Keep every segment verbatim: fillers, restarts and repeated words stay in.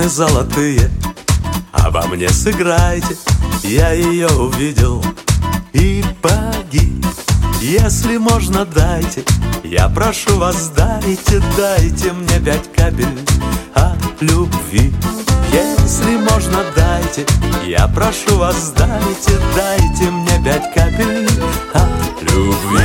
песни золотые обо мне сыграйте. Я ее увидел и погиб. Если можно, дайте, я прошу вас, дайте, дайте мне пять капель от любви. Если можно, дайте, я прошу вас, дайте, дайте мне пять капель от любви.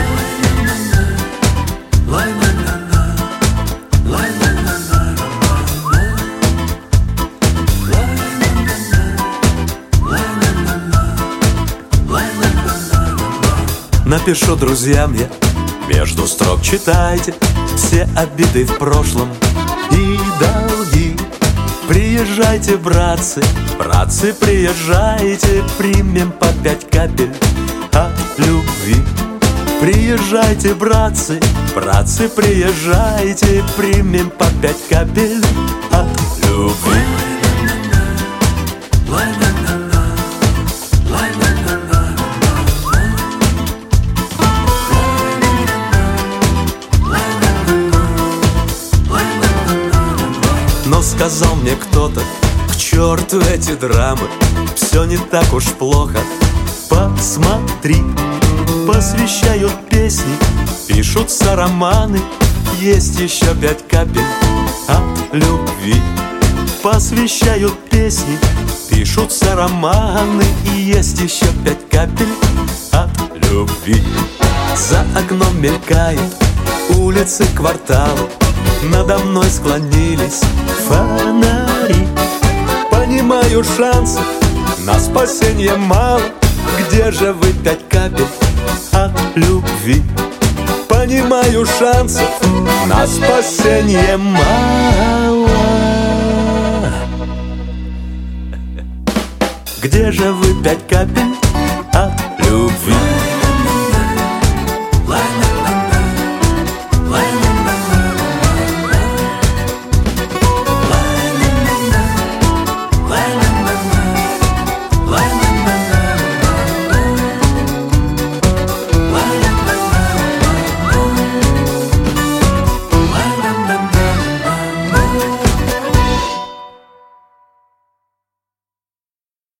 Напишу друзьям я, между строк читайте, все обиды в прошлом и долги. Приезжайте, братцы, братцы, приезжайте, примем по пять капель от любви. Приезжайте, братцы, братцы, приезжайте, примем по пять капель от любви. Но сказал мне кто-то: к черту эти драмы, все не так уж плохо. Посмотри, посвящают песни, пишутся романы, есть еще пять капель от любви. Посвящают песни, пишутся романы, и есть еще пять капель от любви. За окном мелькают улицы, кварталы, надо мной склонились фонари. Понимаю, шансов на спасение мало. Где же вы, пять капель от любви? Понимаю, шансов на спасение мало. Где же вы, пять капель